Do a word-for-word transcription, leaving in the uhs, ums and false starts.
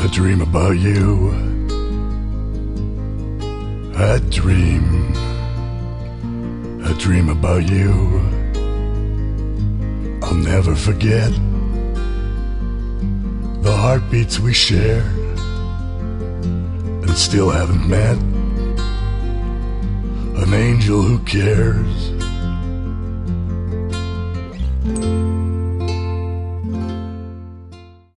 I dream about you. I dream. I dream about you. I'll never forget the heartbeats we shared and still haven't met. An angel who cares